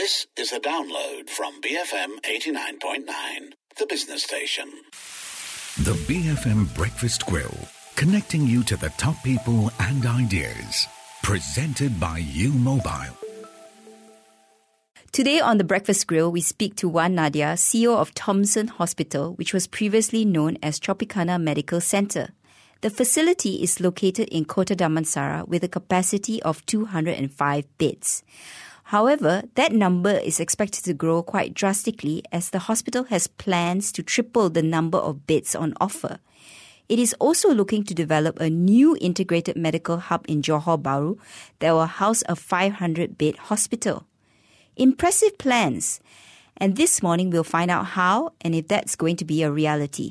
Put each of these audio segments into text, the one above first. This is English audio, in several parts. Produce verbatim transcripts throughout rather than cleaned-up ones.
This is a download from B F M eighty-nine point nine, the business station. The B F M Breakfast Grill, connecting you to the top people and ideas. Presented by U Mobile. Today on The Breakfast Grill, we speak to Wan Nadia, C E O of Thomson Hospital, which was previously known as Tropicana Medical Centre. The facility is located in Kota Damansara with a capacity of two hundred five beds. However, that number is expected to grow quite drastically as the hospital has plans to triple the number of beds on offer. It is also looking to develop a new integrated medical hub in Johor Bahru that will house a five hundred bed hospital. Impressive plans. And this morning we'll find out how and if that's going to be a reality.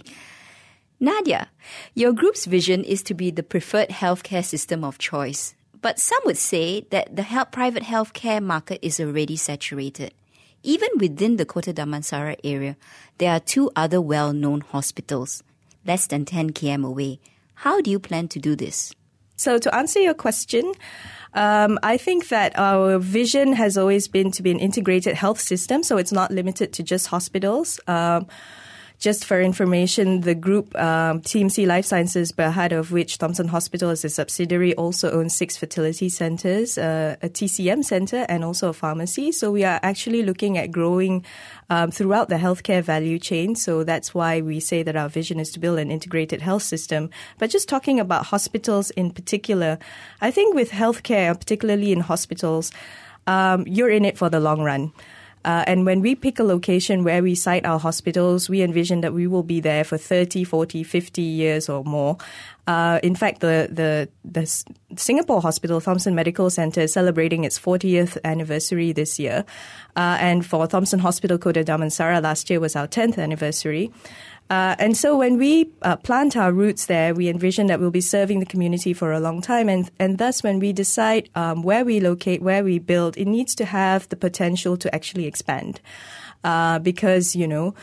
Nadia, your group's vision is to be the preferred healthcare system of choice. But some would say that the health, private healthcare market is already saturated. Even within the Kota Damansara area, there are two other well-known hospitals, less than ten kilometres away. How do you plan to do this? So to answer your question, um, I think that our vision has always been to be an integrated health system, so it's not limited to just hospitals. Um, Just for information, the group um, T M C Life Sciences, Berhad, of which Thomson Hospital is a subsidiary, also owns six fertility centres, uh, a T C M centre and also a pharmacy. So we are actually looking at growing um, throughout the healthcare value chain. So that's why we say that our vision is to build an integrated health system. But just talking about hospitals in particular, I think with healthcare, particularly in hospitals, um, you're in it for the long run. Uh, and when we pick a location where we site our hospitals, we envision that we will be there for thirty, forty, fifty years or more. Uh, in fact, the, the, the Singapore Hospital, Thomson Medical Centre, is celebrating its fortieth anniversary this year. Uh, and for Thomson Hospital Kota Damansara, last year was our tenth anniversary. Uh, and so when we uh, plant our roots there, we envision that we'll be serving the community for a long time. And, and thus, when we decide um, where we locate, where we build, it needs to have the potential to actually expand. Uh, because, you know,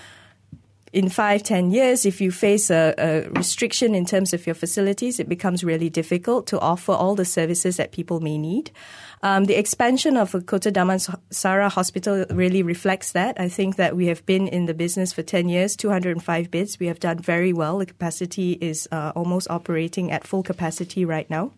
in five, ten years, if you face a, a restriction in terms of your facilities, it becomes really difficult to offer all the services that people may need. Um, the expansion of Kota Damansara Hospital really reflects that. I think that we have been in the business for ten years, two hundred five beds. We have done very well. The capacity is uh, almost operating at full capacity right now.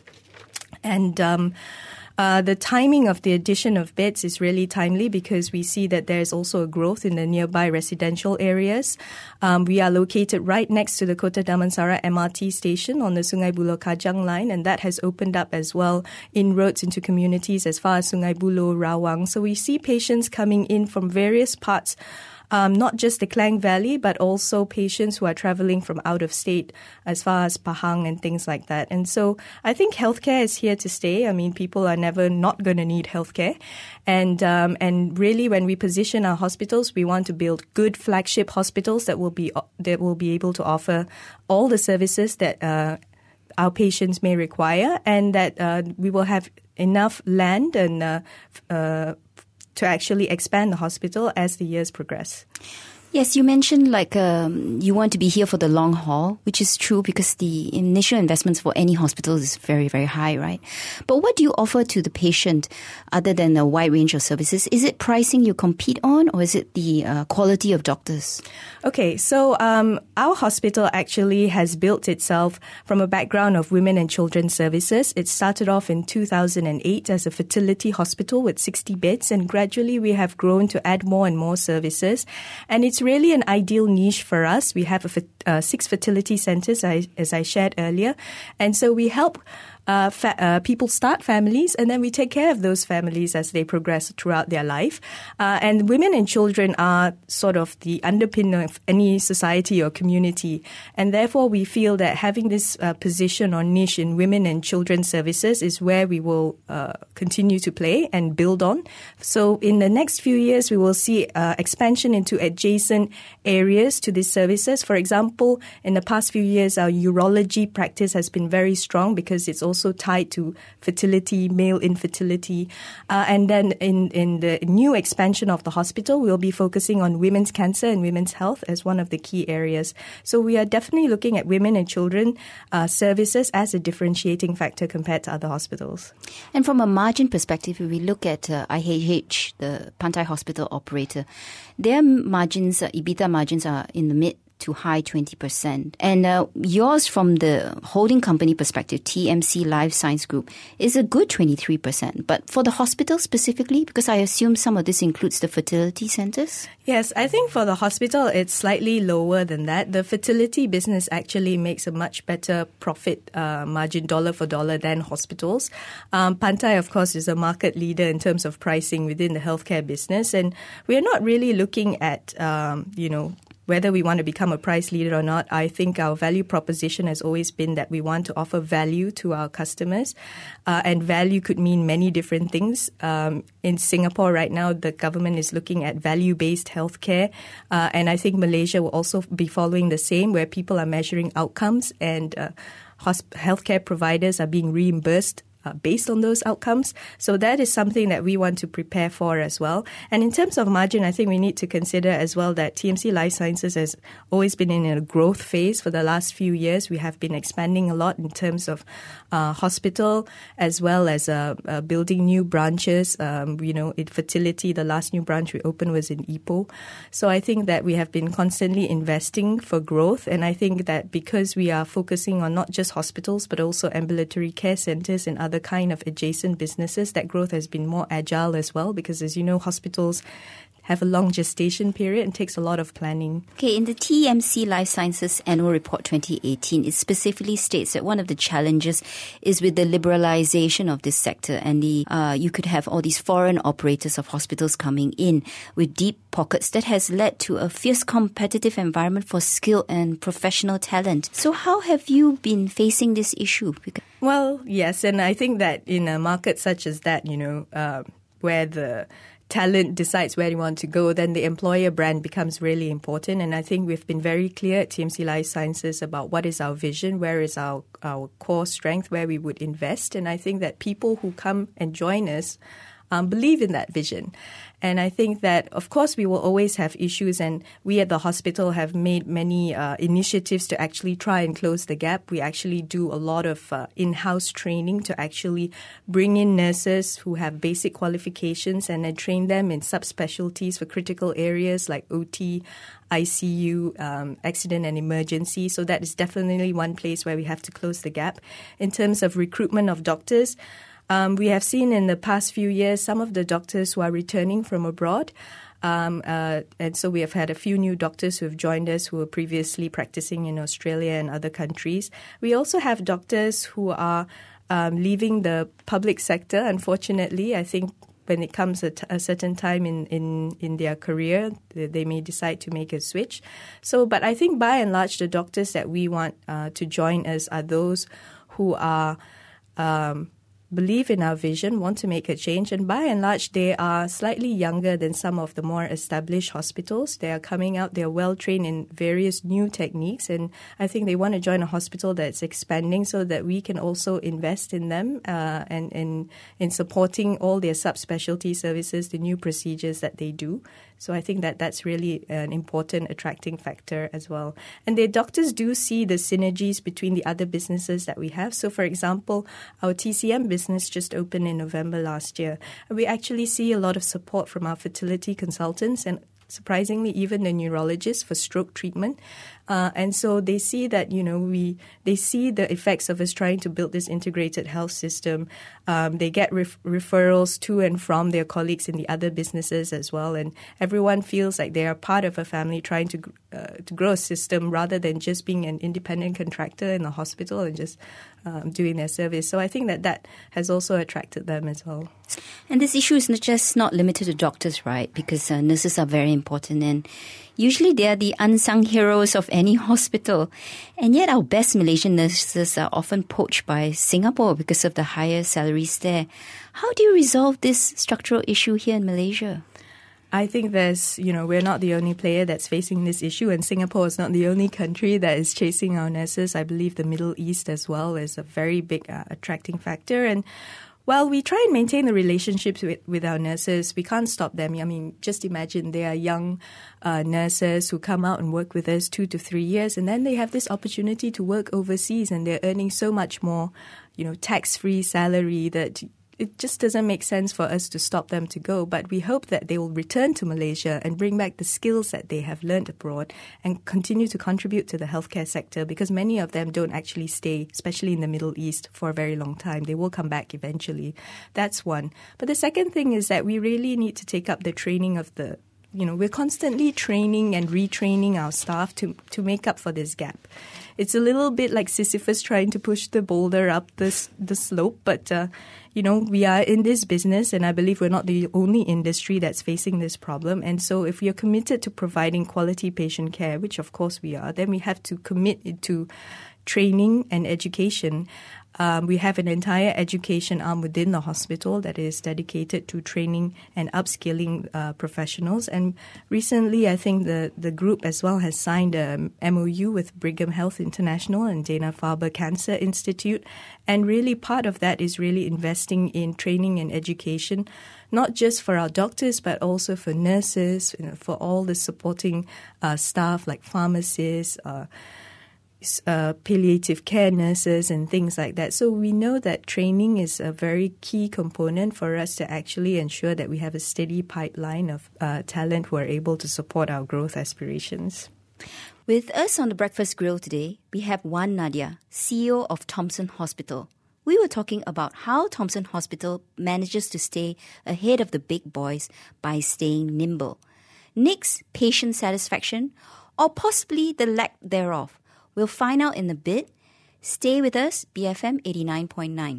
And um Uh, the timing of the addition of beds is really timely because we see that there's also a growth in the nearby residential areas. Um, we are located right next to the Kota Damansara M R T station on the Sungai Buloh Kajang line, and that has opened up as well inroads into communities as far as Sungai Buloh, Rawang. So we see patients coming in from various parts, Um, not just the Klang Valley, but also patients who are traveling from out of state as far as Pahang and things like that. And so I think healthcare is here to stay. I mean, people are never not going to need healthcare. And um, and really, when we position our hospitals, we want to build good flagship hospitals that will be that will be able to offer all the services that uh, our patients may require, and that uh, we will have enough land and uh, uh to actually expand the hospital as the years progress. Yes, you mentioned like um, you want to be here for the long haul, which is true because the initial investments for any hospital is very, very high, right? But what do you offer to the patient other than a wide range of services? Is it pricing you compete on, or is it the uh, quality of doctors? Okay, so um, our hospital actually has built itself from a background of women and children services. It started off in two thousand eight as a fertility hospital with sixty beds, and gradually we have grown to add more and more services. And it's really an ideal niche for us. We have a, uh, six fertility centres, I, as I shared earlier. And so we help uh, fa- uh, people start families, and then we take care of those families as they progress throughout their life. Uh, and women and children are sort of the underpin of any society or community. And therefore, we feel that having this uh, position or niche in women and children services is where we will uh, continue to play and build on. So in the next few years, we will see uh, expansion into adjacent areas to these services. For example, in the past few years, our urology practice has been very strong because it's also also tied to fertility, male infertility. Uh, and then in, in the new expansion of the hospital, we'll be focusing on women's cancer and women's health as one of the key areas. So we are definitely looking at women and children uh, services as a differentiating factor compared to other hospitals. And from a margin perspective, if we look at uh, I H H, the Pantai Hospital operator, their margins, uh, EBITDA margins are in the mid to high twenty percent. And uh, yours from the holding company perspective, T M C Life Science Group, is a good twenty-three percent. But for the hospital specifically, because I assume some of this includes the fertility centers? Yes, I think for the hospital, it's slightly lower than that. The fertility business actually makes a much better profit uh, margin dollar for dollar than hospitals. Um, Pantai, of course, is a market leader in terms of pricing within the healthcare business. And we're not really looking at, um, you know, whether we want to become a price leader or not. I think our value proposition has always been that we want to offer value to our customers. Uh, and value could mean many different things. Um, in Singapore right now, the government is looking at value-based healthcare. Uh, and I think Malaysia will also be following the same, where people are measuring outcomes and uh, hosp- healthcare providers are being reimbursed Uh, based on those outcomes. So that is something that we want to prepare for as well. And in terms of margin, I think we need to consider as well that T M C Life Sciences has always been in a growth phase for the last few years. We have been expanding a lot in terms of uh, hospital as well as uh, uh, building new branches. Um, you know, in fertility, the last new branch we opened was in Ipoh. So I think that we have been constantly investing for growth. And I think that because we are focusing on not just hospitals, but also ambulatory care centers and other the kind of adjacent businesses, that growth has been more agile as well, because as you know, hospitals have a long gestation period and takes a lot of planning. Okay, in the T M C Life Sciences Annual Report twenty eighteen, it specifically states that one of the challenges is with the liberalization of this sector, and the uh, you could have all these foreign operators of hospitals coming in with deep pockets that has led to a fierce competitive environment for skilled and professional talent. So how have you been facing this issue? Because Well, yes, and I think that in a market such as that, you know, uh, where the talent decides where you want to go, then the employer brand becomes really important. And I think we've been very clear at T M C Life Sciences about what is our vision, where is our, our core strength, where we would invest. And I think that people who come and join us um, believe in that vision. And I think that, of course, we will always have issues, and we at the hospital have made many uh, initiatives to actually try and close the gap. We actually do a lot of uh, in-house training to actually bring in nurses who have basic qualifications and then train them in subspecialties for critical areas like O T, I C U, um, accident and emergency. So that is definitely one place where we have to close the gap. In terms of recruitment of doctors, Um, we have seen in the past few years some of the doctors who are returning from abroad. Um, uh, and so we have had a few new doctors who have joined us who were previously practicing in Australia and other countries. We also have doctors who are um, leaving the public sector, unfortunately. I think when it comes at a certain time in, in, in their career, they may decide to make a switch. So, but I think by and large, the doctors that we want uh, to join us are those who are um, believe in our vision, want to make a change, and by and large, they are slightly younger than some of the more established hospitals. They are coming out, they are well-trained in various new techniques, and I think they want to join a hospital that's expanding so that we can also invest in them uh, and in, in supporting all their subspecialty services, the new procedures that they do. So I think that that's really an important attracting factor as well. And the doctors do see the synergies between the other businesses that we have. So, for example, our T C M business just opened in November last year. We actually see a lot of support from our fertility consultants and surprisingly, even the neurologists for stroke treatment. Uh, and so they see that, you know, we they see the effects of us trying to build this integrated health system. Um, they get ref- referrals to and from their colleagues in the other businesses as well. And everyone feels like they are part of a family trying to uh, to grow a system rather than just being an independent contractor in the hospital and just um, doing their service. So I think that that has also attracted them as well. And this issue is not just not limited to doctors, right? Because uh, nurses are very important, and usually they are the unsung heroes of any hospital. And yet our best Malaysian nurses are often poached by Singapore because of the higher salaries there. How do you resolve this structural issue here in Malaysia? I think there's, you know, we're not the only player that's facing this issue, and Singapore is not the only country that is chasing our nurses. I believe the Middle East as well is a very big uh, attracting factor. And while we try and maintain the relationships with, with our nurses, we can't stop them. I mean, just imagine they are young uh, nurses who come out and work with us two to three years, and then they have this opportunity to work overseas, and they're earning so much more, you know, tax-free salary that it just doesn't make sense for us to stop them to go. But we hope that they will return to Malaysia and bring back the skills that they have learned abroad and continue to contribute to the healthcare sector, because many of them don't actually stay, especially in the Middle East, for a very long time. They will come back eventually. That's one. But the second thing is that we really need to take up the training of the You know, we're constantly training and retraining our staff to to make up for this gap. It's a little bit like Sisyphus trying to push the boulder up this the slope, but uh, you know, we are in this business, and I believe we're not the only industry that's facing this problem. And so, if we are committed to providing quality patient care, which of course we are, then we have to commit to training and education. Um, we have an entire education arm within the hospital that is dedicated to training and upskilling uh, professionals. And recently, I think the, the group as well has signed a M O U with Brigham Health International and Dana-Farber Cancer Institute. And really part of that is really investing in training and education, not just for our doctors, but also for nurses, you know, for all the supporting uh, staff like pharmacists, uh Uh, palliative care nurses and things like that. So we know that training is a very key component for us to actually ensure that we have a steady pipeline of uh, talent who are able to support our growth aspirations. With us on the Breakfast Grill today, we have Wan Nadia, C E O of Thomson Hospital. We were talking about how Thomson Hospital manages to stay ahead of the big boys by staying nimble. Next, patient satisfaction, or possibly the lack thereof. We'll find out in a bit. Stay with us, B F M eighty-nine point nine.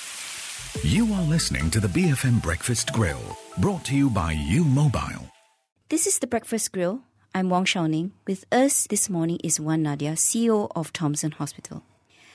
You are listening to the B F M Breakfast Grill, brought to you by U Mobile. This is the Breakfast Grill. I'm Wong Xiaoning. With us this morning is Wan Nadia, C E O of Thomson Hospital.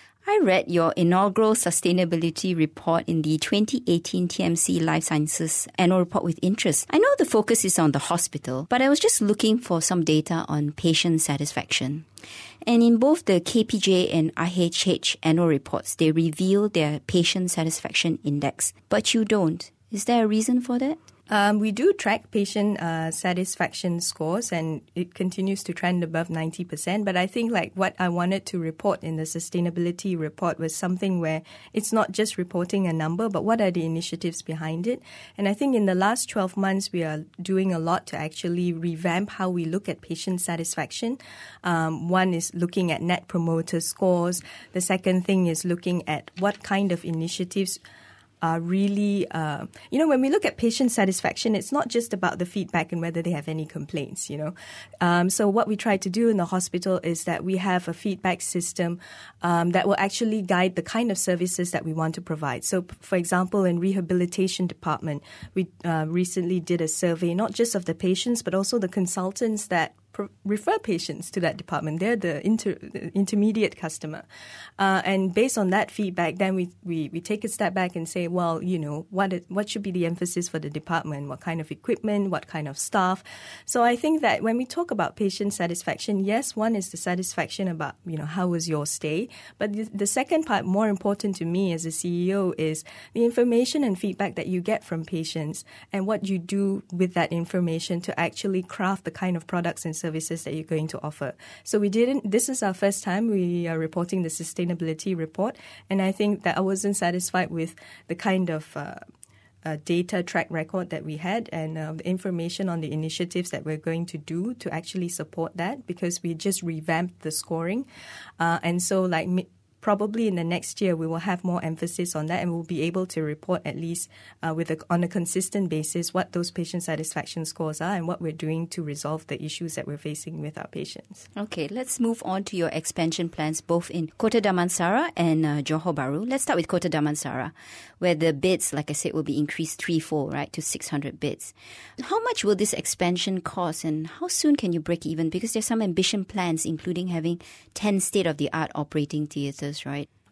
I read your inaugural sustainability report in the twenty eighteen T M C Life Sciences annual report with interest. I know the focus is on the hospital, but I was just looking for some data on patient satisfaction. And in both the K P J and I H H annual reports, they reveal their patient satisfaction index, but you don't. Is there a reason for that? Um, we do track patient uh, satisfaction scores, and it continues to trend above ninety percent. But I think like what I wanted to report in the sustainability report was something where it's not just reporting a number, but what are the initiatives behind it. And I think in the last twelve months, we are doing a lot to actually revamp how we look at patient satisfaction. Um, one is looking at net promoter scores. The second thing is looking at what kind of initiatives are really, uh, you know, when we look at patient satisfaction, it's not just about the feedback and whether they have any complaints, you know. Um, so what we try to do in the hospital is that we have a feedback system um, that will actually guide the kind of services that we want to provide. So, for example, in rehabilitation department, we uh, recently did a survey, not just of the patients, but also the consultants that refer patients to that department. They're the, inter, the intermediate customer. Uh, and based on that feedback, then we, we, we take a step back and say, well, you know, what is, what should be the emphasis for the department? What kind of equipment? What kind of staff? So I think that when we talk about patient satisfaction, yes, one is the satisfaction about, you know, how was your stay? But the, the second part, more important to me as a C E O, is the information and feedback that you get from patients and what you do with that information to actually craft the kind of products and services services that you're going to offer. So we didn't, this is our first time we are reporting the sustainability report, and I think that I wasn't satisfied with the kind of uh, uh, data track record that we had and uh, the information on the initiatives that we're going to do to actually support that, because we just revamped the scoring. Uh, and so like probably in the next year, we will have more emphasis on that, and we'll be able to report at least uh, with a, on a consistent basis what those patient satisfaction scores are and what we're doing to resolve the issues that we're facing with our patients. Okay, let's move on to your expansion plans both in Kota Damansara and uh, Johor Bahru. Let's start with Kota Damansara, where the beds, like I said, will be increased threefold, right, to six hundred beds. How much will this expansion cost, and how soon can you break even? Because there's some ambition plans, including having ten state-of-the-art operating theatres, right?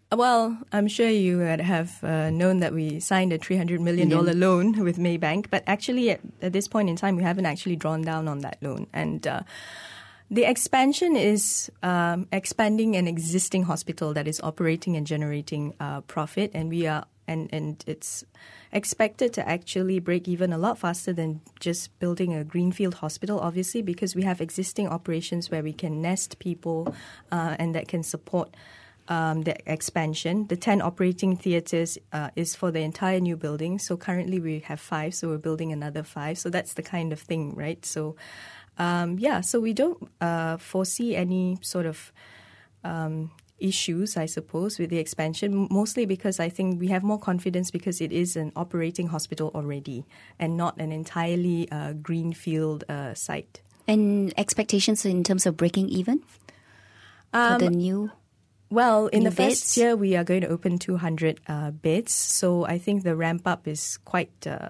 Well, I'm sure you would have uh, known that we signed a three hundred million dollars yeah. loan with Maybank, but actually at, at this point in time, we haven't actually drawn down on that loan. And uh, the expansion is um, expanding an existing hospital that is operating and generating uh, profit, and we are and, and it's expected to actually break even a lot faster than just building a greenfield hospital, obviously, because we have existing operations where we can nest people uh, and that can support Um, the expansion. The ten operating theatres uh, is for the entire new building. So currently we have five, so we're building another five. So that's the kind of thing, right? So, um, yeah, so we don't uh, foresee any sort of um, issues, I suppose, with the expansion, mostly because I think we have more confidence because it is an operating hospital already and not an entirely uh, greenfield uh, site. And expectations in terms of breaking even for um, the new... Well, in New the first beds? year, we are going to open two hundred uh, beds. So I think the ramp up is quite uh,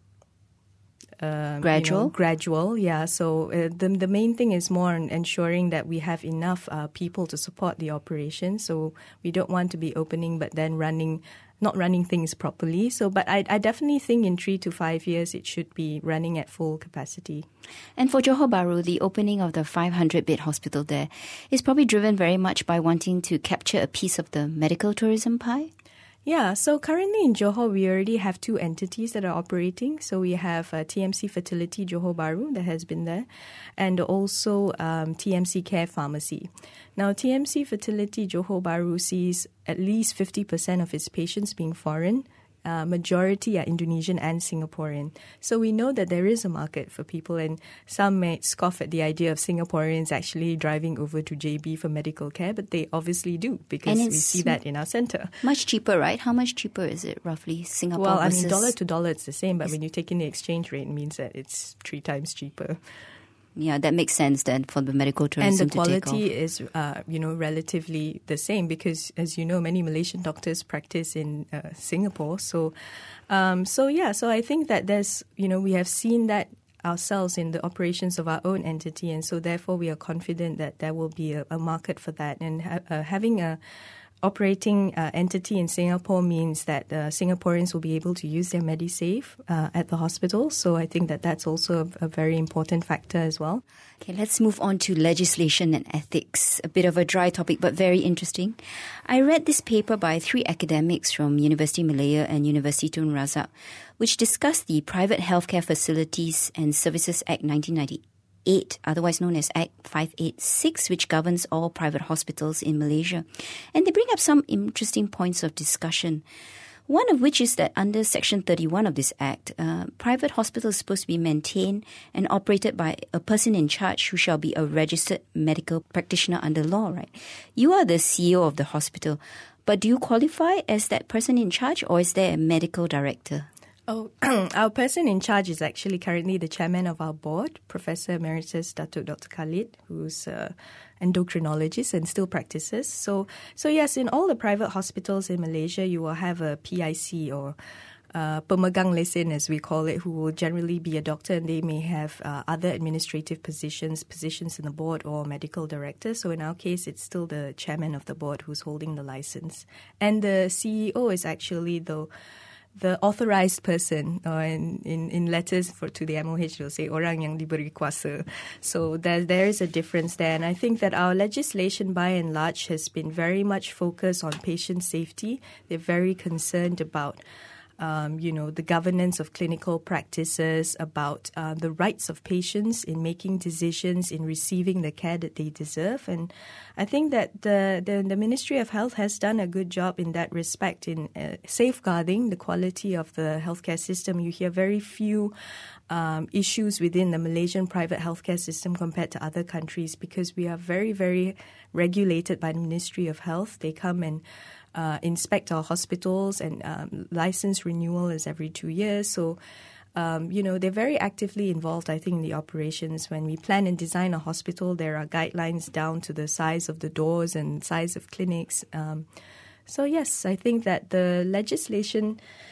uh, gradual. You know, gradual, yeah. So uh, the the main thing is more on ensuring that we have enough uh, people to support the operation. So we don't want to be opening but then running, not running things properly. So, but I, I definitely think in three to five years it should be running at full capacity. And for Johor Bahru, the opening of the five hundred bed hospital there is probably driven very much by wanting to capture a piece of the medical tourism pie? Yeah, so currently in Johor, we already have two entities that are operating. So we have uh, T M C Fertility Johor Bahru that has been there, and also um, T M C Care Pharmacy. Now, T M C Fertility Johor Bahru sees at least fifty percent of its patients being foreign. Uh, majority are Indonesian and Singaporean. So we know that there is a market for people, and some may scoff at the idea of Singaporeans actually driving over to J B for medical care, but they obviously do because we see that in our centre. Much cheaper, right? How much cheaper is it roughly, Singapore Well, I versus... mean, dollar to dollar it's the same, but when you take in the exchange rate, it means that it's three times cheaper. Yeah, that makes sense then for the medical tourism and the to take off. quality is, uh, you know, relatively the same because, as you know, many Malaysian doctors practice in uh, Singapore. So, um, so yeah, so I think that there's, you know, we have seen that ourselves in the operations of our own entity, and so therefore we are confident that there will be a, a market for that. And ha- uh, having a operating uh, entity in Singapore means that uh, Singaporeans will be able to use their MediSave uh, at the hospital. So I think that that's also a, a very important factor as well. Okay, let's move on to legislation and ethics. A bit of a dry topic, but very interesting. I read this paper by three academics from University Malaya and University Tun Razak, which discussed the Private Healthcare Facilities and Services Act nineteen ninety-eight, otherwise known as Act five eighty-six, which governs all private hospitals in Malaysia. And they bring up some interesting points of discussion. One of which is that under Section thirty-one of this Act, uh, private hospitals are supposed to be maintained and operated by a person in charge who shall be a registered medical practitioner under law, right? You are the C E O of the hospital, but do you qualify as that person in charge, or is there a medical director? Oh, our person in charge is actually currently the chairman of our board, Professor Emeritus Datuk Doctor Khalid, who's an endocrinologist and still practices. So, so yes, in all the private hospitals in Malaysia, you will have a P I C or uh, pemegang lesen, as we call it, who will generally be a doctor, and they may have uh, other administrative positions, positions in the board or medical director. So in our case, it's still the chairman of the board who's holding the license. And the C E O is actually the the authorized person, or in, in, in letters for to the M O H, they'll say orang yang diberi kuasa. So there, there is a difference there. And I think that our legislation, by and large, has been very much focused on patient safety. They're very concerned about Um, you know, the governance of clinical practices, about uh, the rights of patients in making decisions, in receiving the care that they deserve. And I think that the, the, the Ministry of Health has done a good job in that respect in uh, safeguarding the quality of the healthcare system. You hear very few um, issues within the Malaysian private healthcare system compared to other countries because we are very, very regulated by the Ministry of Health. They come and Uh, inspect our hospitals, and um, license renewal is every two years. So, um, you know, they're very actively involved, I think, in the operations. When we plan and design a hospital, there are guidelines down to the size of the doors and size of clinics. Um, so, yes, I think that the legislation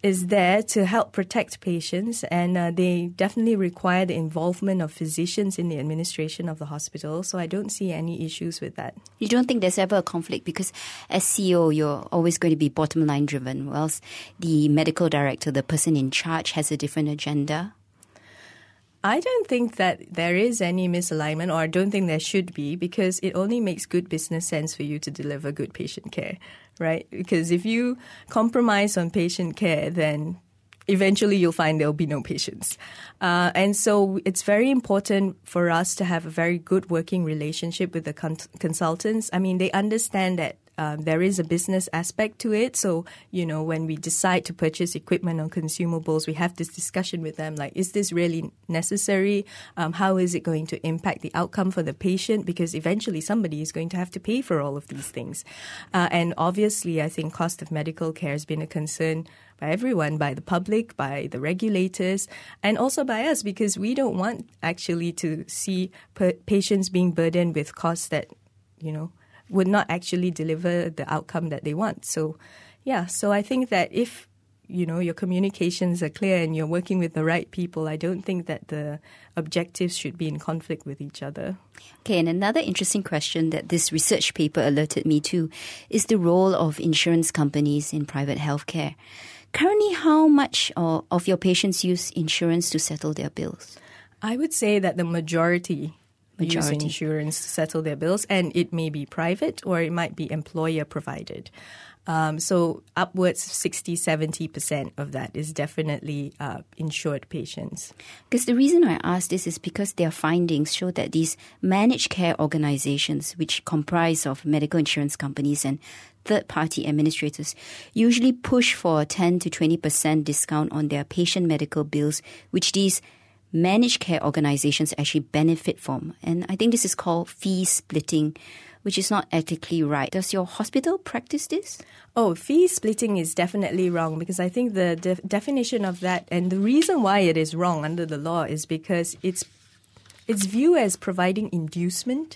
is there to help protect patients, and uh, they definitely require the involvement of physicians in the administration of the hospital. So I don't see any issues with that. You don't think there's ever a conflict? Because as C E O, you're always going to be bottom line driven, whilst the medical director, the person in charge, has a different agenda. I don't think that there is any misalignment, or I don't think there should be, because it only makes good business sense for you to deliver good patient care, right? Because if you compromise on patient care, then eventually you'll find there'll be no patients. Uh, and so it's very important for us to have a very good working relationship with the con- consultants. I mean, they understand that Um, there is a business aspect to it. So, you know, when we decide to purchase equipment or consumables, we have this discussion with them, like, is this really necessary? Um, how is it going to impact the outcome for the patient? Because eventually somebody is going to have to pay for all of these things. Uh, and obviously, I think cost of medical care has been a concern by everyone, by the public, by the regulators, and also by us, because we don't want actually to see per- patients being burdened with costs that, you know, would not actually deliver the outcome that they want. So, yeah, so I think that if, you know, your communications are clear and you're working with the right people, I don't think that the objectives should be in conflict with each other. Okay, and another interesting question that this research paper alerted me to is the role of insurance companies in private healthcare. Currently, how much of your patients use insurance to settle their bills? I would say that the majority Majority. use insurance to settle their bills, and it may be private or it might be employer provided. Um, so upwards of sixty, seventy percent of that is definitely uh, insured patients. Because the reason I ask this is because their findings show that these managed care organizations, which comprise of medical insurance companies and third-party administrators, usually push for a ten to twenty percent discount on their patient medical bills, which these managed care organizations actually benefit from. And I think this is called fee splitting, which is not ethically right. Does your hospital practice this? Oh, fee splitting is definitely wrong, because I think the de- definition of that, and the reason why it is wrong under the law, is because it's it's viewed as providing inducement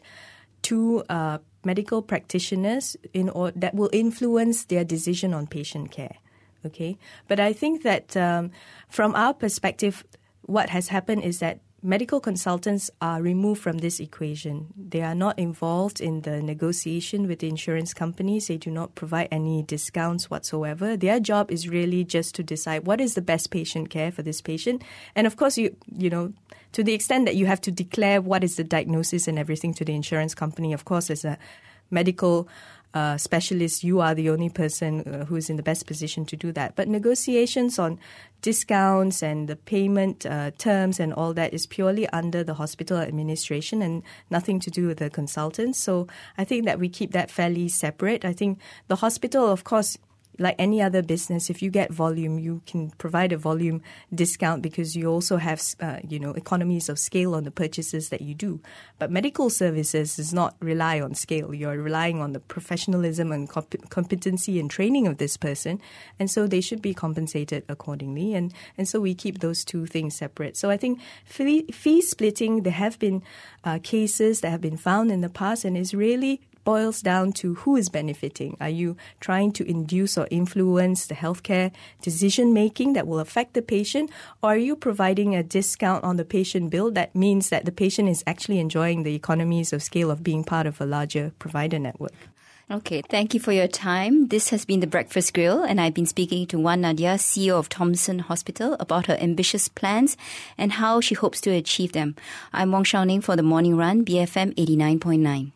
to uh, medical practitioners in or that will influence their decision on patient care. Okay, but I think that um, from our perspective, what has happened is that medical consultants are removed from this equation. They are not involved in the negotiation with the insurance companies. They do not provide any discounts whatsoever. Their job is really just to decide what is the best patient care for this patient. And of course, you you know, to the extent that you have to declare what is the diagnosis and everything to the insurance company, of course, as a medical Uh, specialist, you are the only person uh, who is in the best position to do that. But negotiations on discounts and the payment uh, terms and all that is purely under the hospital administration and nothing to do with the consultants. So I think that we keep that fairly separate. I think the hospital, of course, like any other business, if you get volume, you can provide a volume discount because you also have, uh, you know, economies of scale on the purchases that you do. But medical services does not rely on scale. You're relying on the professionalism and comp- competency and training of this person. And so they should be compensated accordingly. And, and so we keep those two things separate. So I think fee, fee splitting, there have been uh, cases that have been found in the past, and is really boils down to who is benefiting. Are you trying to induce or influence the healthcare decision-making that will affect the patient? Or are you providing a discount on the patient bill that means that the patient is actually enjoying the economies of scale of being part of a larger provider network? Okay, thank you for your time. This has been The Breakfast Grill, and I've been speaking to Wan Nadia, C E O of Thomson Hospital, about her ambitious plans and how she hopes to achieve them. I'm Wong Shao Ning for The Morning Run, B F M eighty-nine point nine.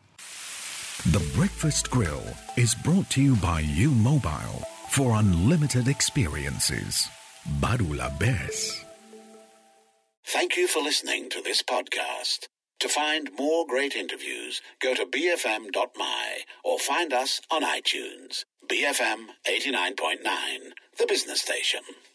The Breakfast Grill is brought to you by U Mobile for unlimited experiences. Barulah Best. Thank you for listening to this podcast. To find more great interviews, go to b f m dot m y or find us on iTunes. B F M eighty-nine point nine, the business station.